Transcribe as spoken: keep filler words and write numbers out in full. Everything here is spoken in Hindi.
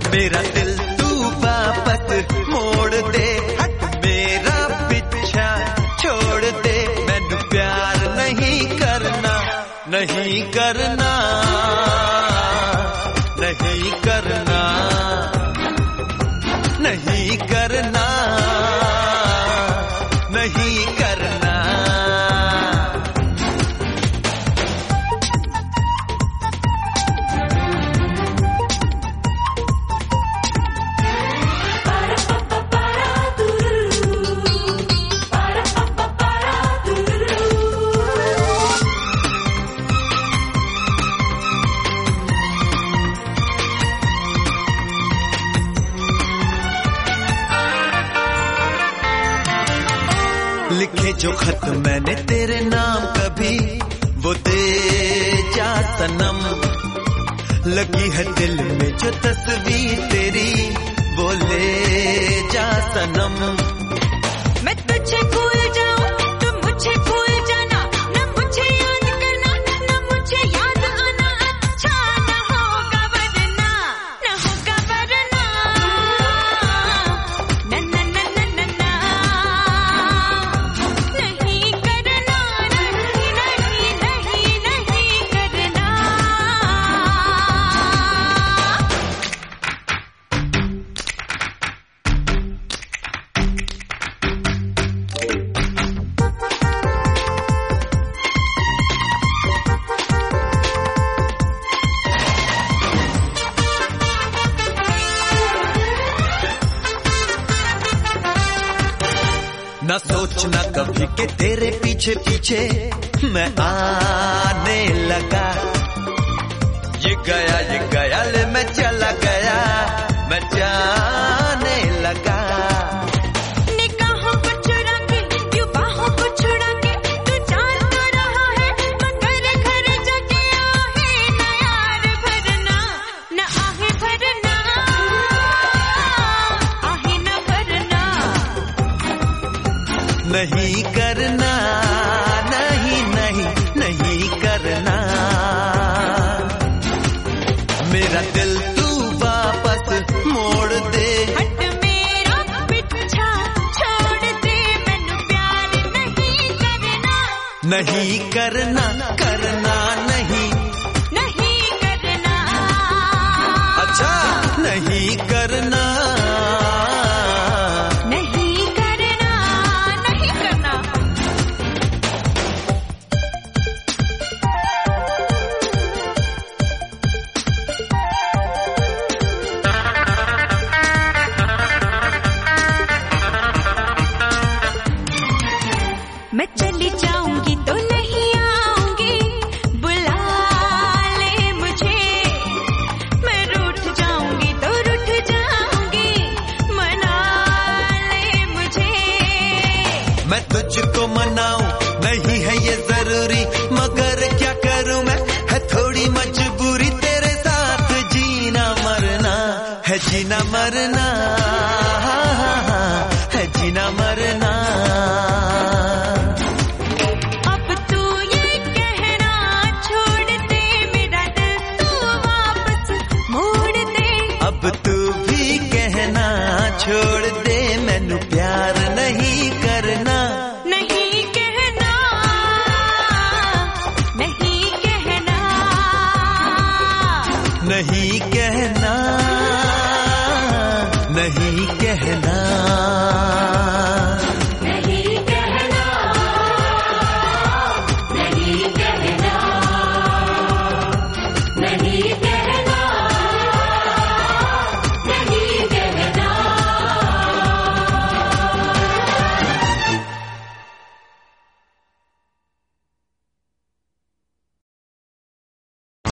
मेरा दिल तू वापस मोड़ दे, हट मेरा पीछा छोड़ दे, मैनू प्यार नहीं करना, नहीं करना, नहीं करना, नहीं करना, नहीं करना। लिखे जो खत मैंने तेरे नाम कभी वो दे जा सनम, लगी है दिल में जो तस्वीर तेरी वो ले जा सनम। मैं तुझे भूल जाऊं तुम मुझे भूल जाना, न मुझे याद करना न मुझे याद आना, अच्छा न होगा वरना, न होगा वरना, न न न न न न, नहीं करना, नहीं नहीं नहीं नहीं करना। ना सोचना कभी कि तेरे पीछे पीछे मैं आने लगा, ये गया ये गया ले मैं चला गया, मैं जाने लगा। निगाहों को चुरा के यूं बाहों को छुड़ा के तू जान तो रहा है, मगर घर जाके आहे न यार भरना, न आहे भरना, आहे न भरना। नहीं करना, नहीं नहीं नहीं करना, मेरा दिल तू वापस मोड़ दे, हट मेरा पीछा छोड़ दे, मैनू प्यार नहीं करना, नहीं करना, करना नहीं, नहीं करना। अच्छा नहीं करना, नहीं करना, नहीं करना। मैं चली जाऊंगी तो नहीं आऊंगी, बुला ले मुझे, मैं रूठ जाऊंगी तो रूठ जाऊंगी, मना ले मुझे। मैं तुझको मनाऊं नहीं है ये जरूरी, मगर क्या करूं मैं है थोड़ी मजबूरी, तेरे साथ जीना मरना है, जीना मरना है, जीना मरना। अब तू ये कहना छोड़ दे, मेरा दिल तू वापस मोड़ दे, अब तू भी कहना छोड़ दे, मैनू प्यार नहीं करना, नहीं कहना, नहीं कहना, नहीं कहना, नहीं कहना। नहीं कहना, नहीं कहना, नहीं